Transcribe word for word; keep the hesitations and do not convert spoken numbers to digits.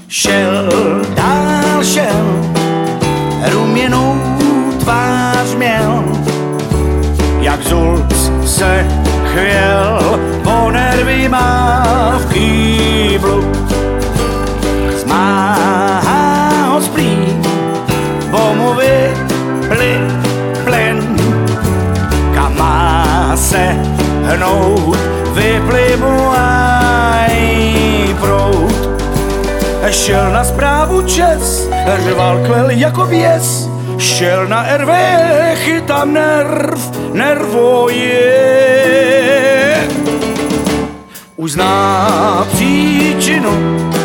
Šel, dál šel, ruměnou tvář měl, jak Zulc se chvěl, po nervy má v kýblu. Zmáhá ho splín, bo mu vypli plyn, kam má se hnout, vypli mu aj proud. Šel na správu čes, řval kvel jako běs, šel na er vé, chytám nerv, nervoje. Už zná příčinu